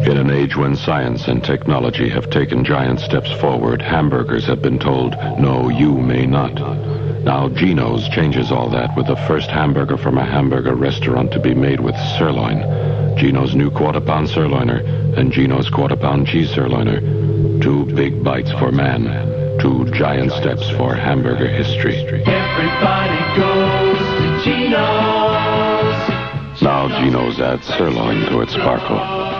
In an age when science and technology have taken giant steps forward, hamburgers have been told, no, you may not. Now Geno's changes all that with the first hamburger from a hamburger restaurant to be made with sirloin. Geno's new quarter-pound sirloiner and Geno's quarter-pound cheese sirloiner. 2 big bites for man. 2 giant steps for hamburger history. Everybody goes to Geno's. Now Geno's adds sirloin to its sparkle.